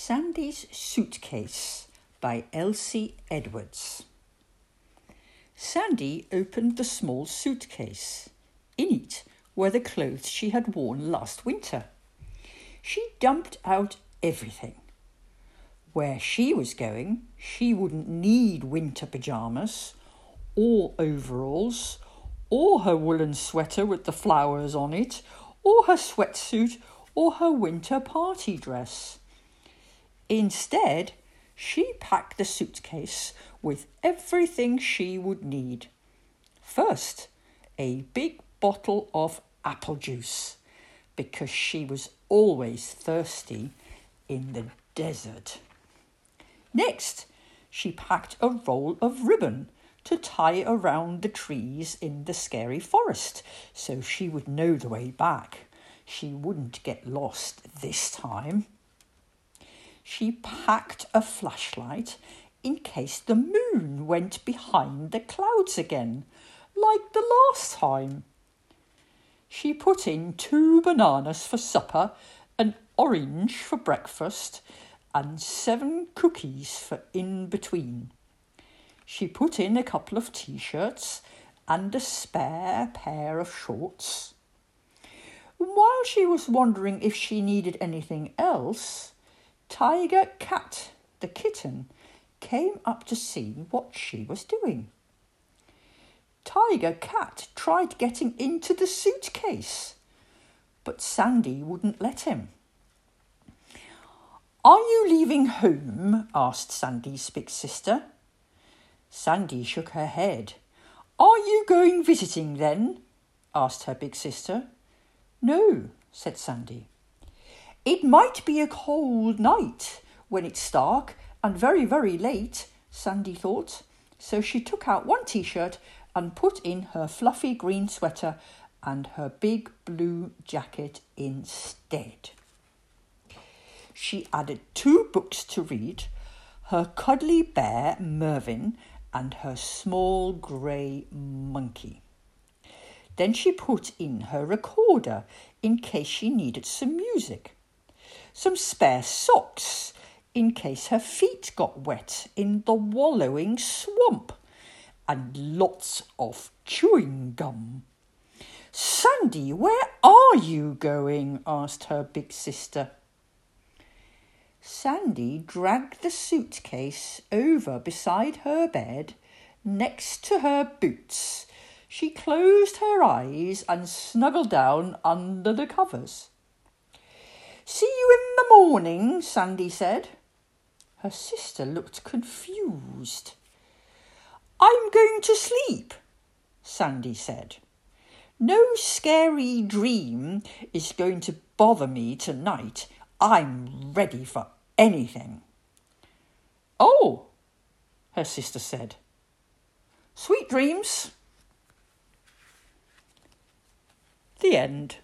Sandy's Suitcase by Elsie Edwards. Sandy opened the small suitcase. In it were the clothes she had worn last winter. She dumped out everything. Where she was going, she wouldn't need winter pyjamas, or overalls, or her woolen sweater with the flowers on it, or her sweatsuit, or her winter party dress. Instead, she packed the suitcase with everything she would need. First, a big bottle of apple juice, because she was always thirsty in the desert. Next, she packed a roll of ribbon to tie around the trees in the scary forest, so she would know the way back. She wouldn't get lost this time. She packed a flashlight in case the moon went behind the clouds again, like the last time. She put in 2 bananas for supper, an orange for breakfast, and 7 cookies for in between. She put in a couple of t-shirts and a spare pair of shorts. While she was wondering if she needed anything else, Tiger Cat, the kitten, came up to see what she was doing. Tiger Cat tried getting into the suitcase, but Sandy wouldn't let him. "Are you leaving home?" asked Sandy's big sister. Sandy shook her head. "Are you going visiting then?" asked her big sister. "No," said Sandy. "It might be a cold night when it's dark and very, very late," Sandy thought. So she took out 1 t-shirt and put in her fluffy green sweater and her big blue jacket instead. She added 2 books to read, her cuddly bear Mervyn and her small grey monkey. Then she put in her recorder in case she needed some music, some spare socks in case her feet got wet in the wallowing swamp, and lots of chewing gum. "Sandy, where are you going?" asked her big sister. Sandy dragged the suitcase over beside her bed, next to her boots. She closed her eyes and snuggled down under the covers. "See you in the morning," Sandy said. Her sister looked confused. "I'm going to sleep," Sandy said. "No scary dream is going to bother me tonight. I'm ready for anything." "Oh," her sister said. "Sweet dreams." The end.